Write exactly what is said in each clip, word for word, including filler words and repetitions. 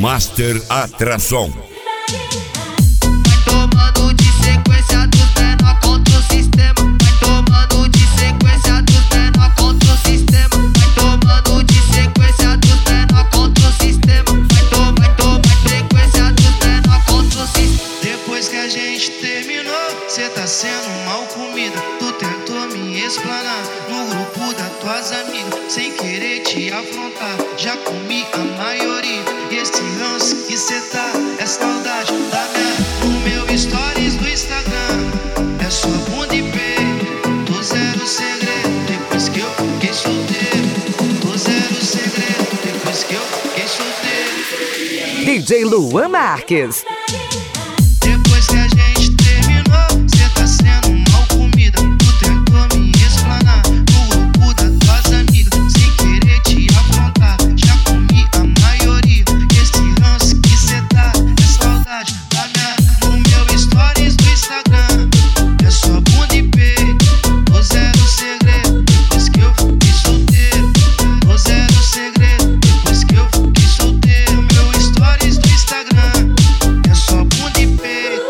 Master Atração. Vai tomando de sequência dos menor contra o sistema. Vai tomando de sequência dos menor contra o sistema. Vai tomando de sequência dos menor contra o sistema. Vai tomar, vai tomar sequência dos menor contra o sistema. Depois que a gente terminou, cê tá sendo mal comida. Tu tentou me explanar no grupo das tuas amigas, sem querer te afrontar. Já comi a maioria. E esse ranço que cê tá é saudade da minha. No meu stories do Instagram é só bunda e peito. Tô zero segredo depois que eu fiquei solteiro. Tô zero segredo depois que eu fiquei solteiro. D J Luan Marques. Depois que a gente terminou, cê tá sendo mal comida. Tu tentou me explanar no grupo das tuas amigas, sem querer te afrontar. Já comi a maioria. Esse ranço que cê tá é saudade da minha. No meu stories do Instagram é só bunda e peito. Tô zero segredo depois que eu fiquei solteiro. Tô zero segredo depois que eu fiquei solteiro. Meu stories do Instagram é só bunda e peito.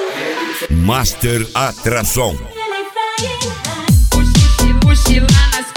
Master Atração. Mochila nas